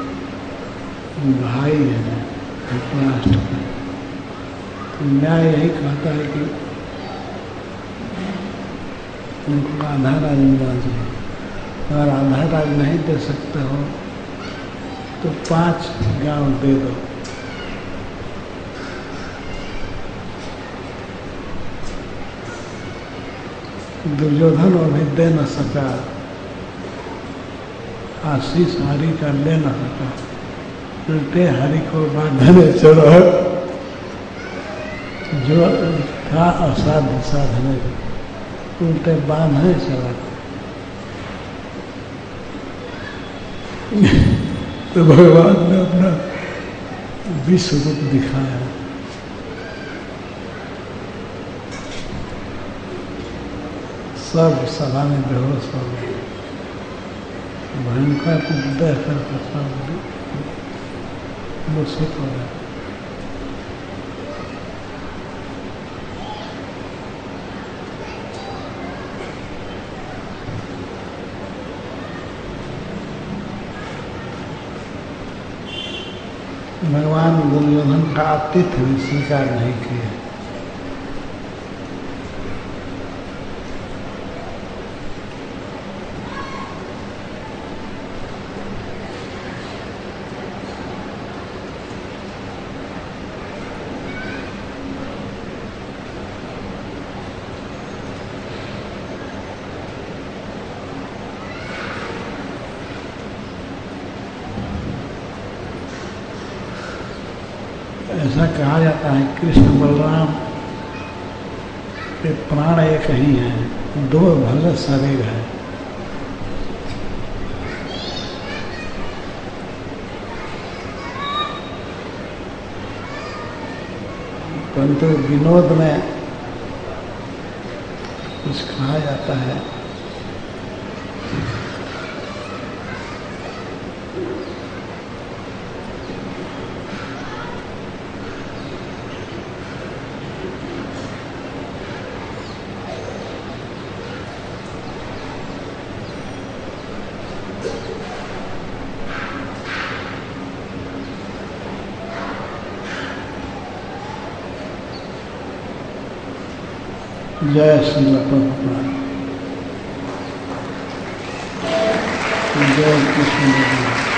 भाई है धृतराष्ट्र का, तो न्याय यही कहता है कि उनको आधा राज मिलना चाहिए। अगर आधा राज नहीं दे सकते हो तो 5 गांव दे दो। दुर्योधन और भी दे न सका, आशीष हरि का ले न सका, उल्टे हरि को बांधने चढ़ो। जो था असाध्य साधने उल्टे बांधने चढ़ा। तो भगवान ने अपना विश्व रूप दिखाया। सब सभा में बेहोश हो गए। भयंकर देख कर सब मूर्छित हो गए। भगवान दुर्योधन का आतिथ्य भी स्वीकार नहीं किया। ऐसा कहा जाता है कृष्ण बलराम कि प्राण एक ही है, दो भले शरीर है। परंतु विनोद में कुछ कहा जाता है, जय श्री प्रभुपाद, जय कृष्ण।